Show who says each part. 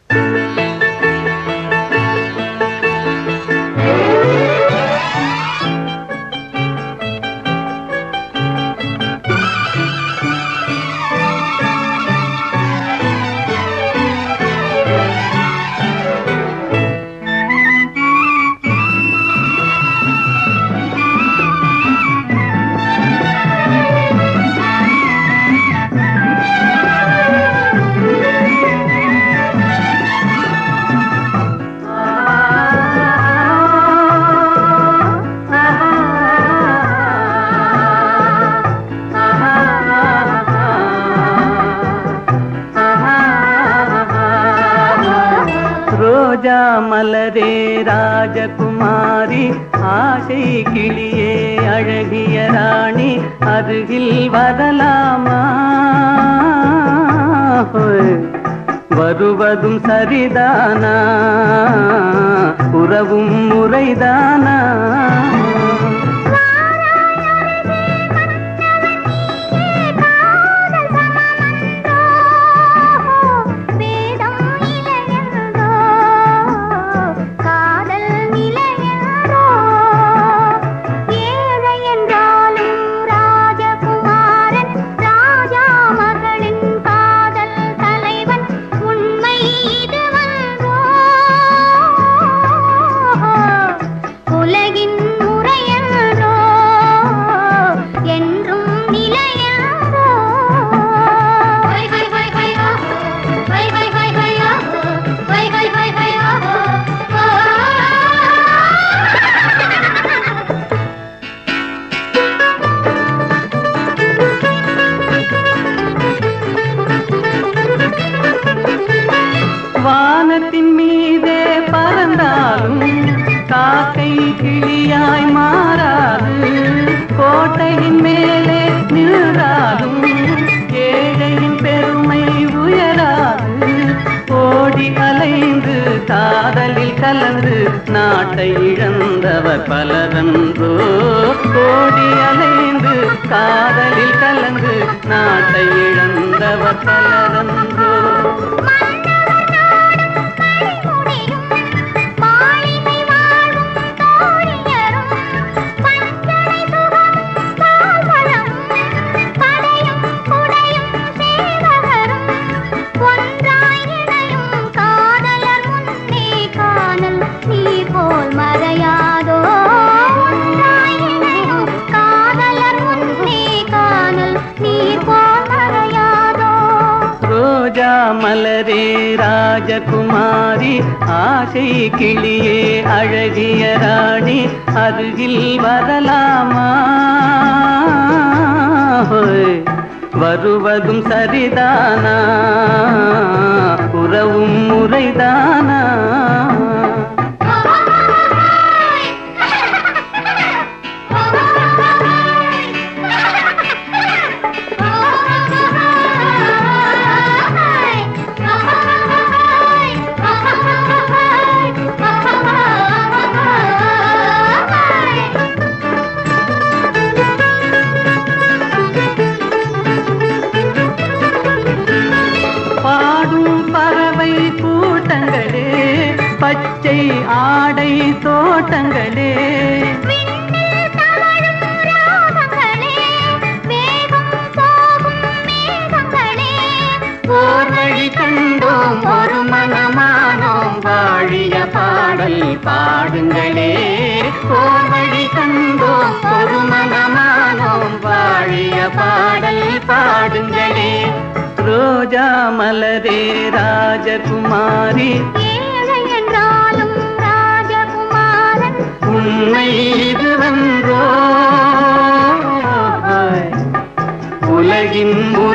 Speaker 1: ரோஜா மலரே ராஜகுமாரி, ஆசை கிளியே அழகிய ராணி, அருகில் வரலாமா? வருவதும் சரிதானா? உறவும் முறைதானா? வானத்தின் மீதே பறந்தாலும் காக்கை கிளியாய் மாறாது, கோட்டையின் மேலே நின்றாலும் ஏழையின் பெருமை உயராது. ஓடி அலைந்து காதலில் கலந்து நாட்டை இழந்தவர் பலரன்றோ. ஓடி அலைந்து காதலில் கலந்து நாட்டை இழந்தவர் பலரன்றோ. ரோஜா மலரே ராஜகுமாரி, ஆசை கிளியே அழகிய ராணி, அருகில் வரலாமா? வருவதும் சரிதானா? உறவும் முறைதானா? பாடும் பறவை கூட்டங்களே, பச்சை ஆடை தோட்டங்களே, ஓர் வழி கண்டோம் ஒரு மனமானோம், வாழிய பாடல் பாடுங்களே. ஓர் வழி கண்டோம் ஒரு மனமானோம், வாழிய பாடல் பாடுங்களே. ரோஜா மலரே ராஜகுமாரி,
Speaker 2: ஏழை என்றாலும் ராஜகுமாரன்,
Speaker 1: உண்மை இதுவன்றோ உலகின்